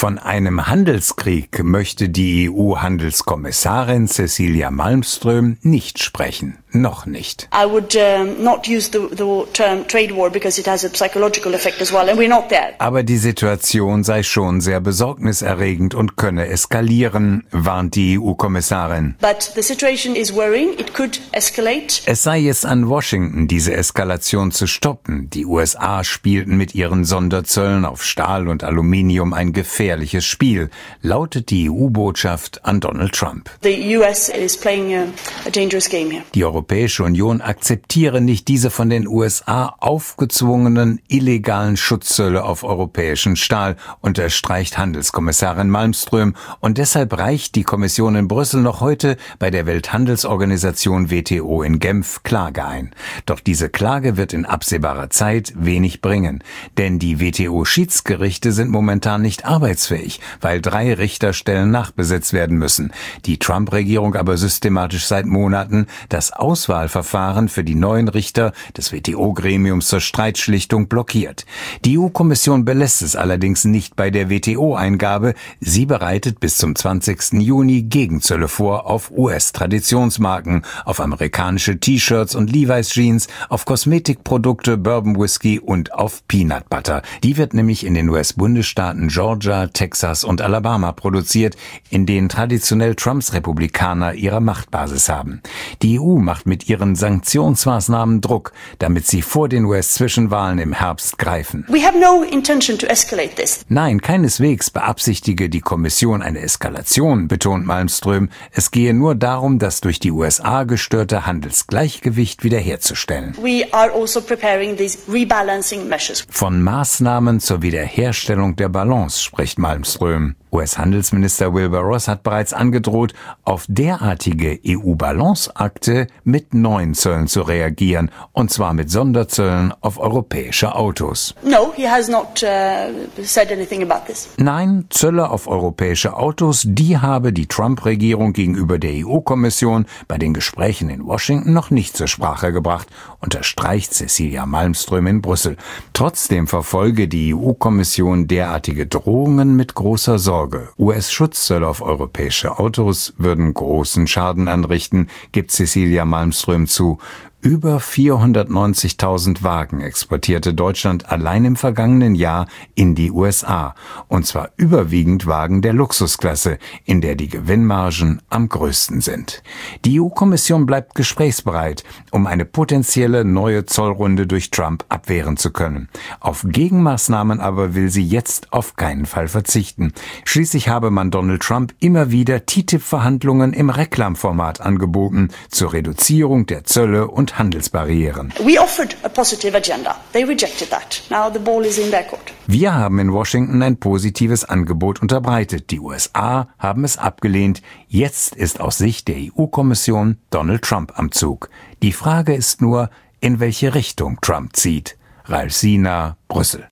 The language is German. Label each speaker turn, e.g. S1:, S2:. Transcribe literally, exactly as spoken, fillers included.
S1: Von einem Handelskrieg möchte die E U-Handelskommissarin Cecilia Malmström nicht sprechen. Noch nicht.
S2: I would um, not use the, the term trade war because it has a psychological effect as well and we're not there.
S1: Aber die Situation sei schon sehr besorgniserregend und könne eskalieren, warnt die E U-Kommissarin.
S2: But the situation is worrying. It could escalate.
S1: Es sei jetzt an Washington, diese Eskalation zu stoppen. Die U S A spielten mit ihren Sonderzöllen auf Stahl und Aluminium ein gefährliches Spiel, lautet die E U-Botschaft an Donald Trump.
S2: The U S is playing a, a dangerous game here.
S1: Die Europäische Union akzeptiere nicht diese von den U S A aufgezwungenen illegalen Schutzzölle auf europäischen Stahl, unterstreicht Handelskommissarin Malmström, und deshalb reicht die Kommission in Brüssel noch heute bei der Welthandelsorganisation W T O in Genf Klage ein. Doch diese Klage wird in absehbarer Zeit wenig bringen, denn die W T O-Schiedsgerichte sind momentan nicht arbeitsfähig, weil drei Richterstellen nachbesetzt werden müssen. Die Trump-Regierung aber systematisch seit Monaten das Auswahlverfahren für die neuen Richter des W T O-Gremiums zur Streitschlichtung blockiert. Die E U-Kommission belässt es allerdings nicht bei der W T O-Eingabe. Sie bereitet bis zum zwanzigsten Juni Gegenzölle vor auf U S-Traditionsmarken, auf amerikanische T-Shirts und Levi's Jeans, auf Kosmetikprodukte, Bourbon Whisky und auf Peanut Butter. Die wird nämlich in den U S-Bundesstaaten Georgia, Texas und Alabama produziert, in denen traditionell Trumps Republikaner ihre Machtbasis haben. Die E U macht mit ihren Sanktionsmaßnahmen Druck, damit sie vor den U S-Zwischenwahlen im Herbst greifen.
S2: We have no intention to escalate this.
S1: Nein, keineswegs beabsichtige die Kommission eine Eskalation, betont Malmström. Es gehe nur darum, das durch die U S A gestörte Handelsgleichgewicht wiederherzustellen.
S2: We are also preparing these rebalancing measures.
S1: Von Maßnahmen zur Wiederherstellung der Balance spricht Malmström. U S-Handelsminister Wilbur Ross hat bereits angedroht, auf derartige E U-Balanceakte mit neuen Zöllen zu reagieren, und zwar mit Sonderzöllen auf europäische Autos.
S2: No, he has not uh, said anything about this.
S1: Nein, Zölle auf europäische Autos, die habe die Trump-Regierung gegenüber der E U-Kommission bei den Gesprächen in Washington noch nicht zur Sprache gebracht, unterstreicht Cecilia Malmström in Brüssel. Trotzdem verfolge die E U-Kommission derartige Drohungen mit großer Sorge. U S-Schutzzölle auf europäische Autos würden großen Schaden anrichten, gibt Cecilia Malmström zu. Über vierhundertneunzigtausend Wagen exportierte Deutschland allein im vergangenen Jahr in die U S A. Und zwar überwiegend Wagen der Luxusklasse, in der die Gewinnmargen am größten sind. Die E U-Kommission bleibt gesprächsbereit, um eine potenzielle neue Zollrunde durch Trump abwehren zu können. Auf Gegenmaßnahmen aber will sie jetzt auf keinen Fall verzichten. Schließlich habe man Donald Trump immer wieder T T I P-Verhandlungen im Reklamformat angeboten zur Reduzierung der Zölle und Handelsbarrieren.
S2: We offered a positive agenda. They rejected that. Now the ball is in their court.
S1: Wir haben in Washington ein positives Angebot unterbreitet. Die U S A haben es abgelehnt. Jetzt ist aus Sicht der E U-Kommission Donald Trump am Zug. Die Frage ist nur, in welche Richtung Trump zieht. Ralf Siener, Brüssel.